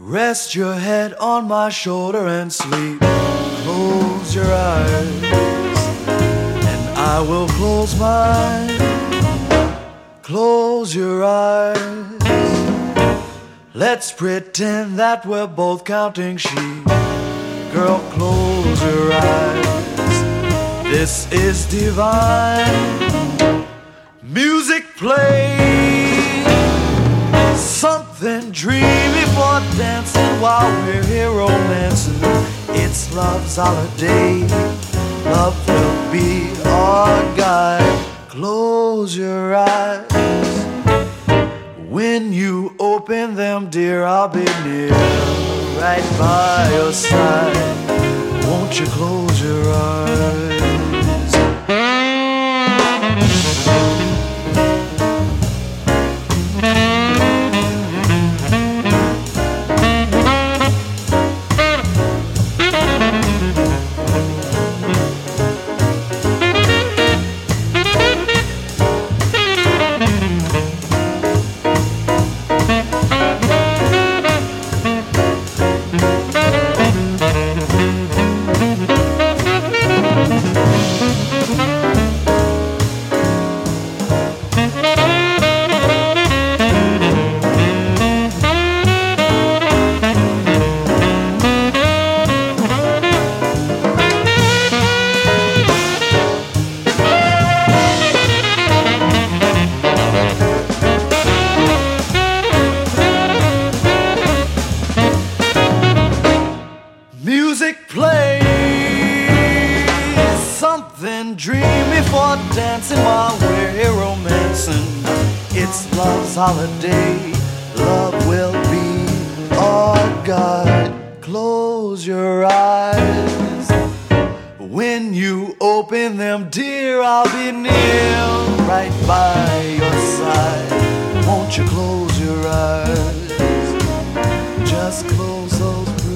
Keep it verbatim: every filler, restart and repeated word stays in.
Rest your head on my shoulder and sleep. Close your eyes, and I will close mine. Close your eyes. Let's pretend that we're both counting sheep. Girl, close your eyes. This is divine. Music play, something dreamy for dancing while we're here romancing. It's love's holiday. Love will be our guide. Close your eyes. When you open them, dear, I'll be near, right by your side. Won't you close your eyes? Music play, something dreamy for dancing while we're here romancing. It's love's holiday. Love will be our guide. Close your eyes. When you open them, dear, I'll be near, right by your side. Won't you close your eyes? Just close those.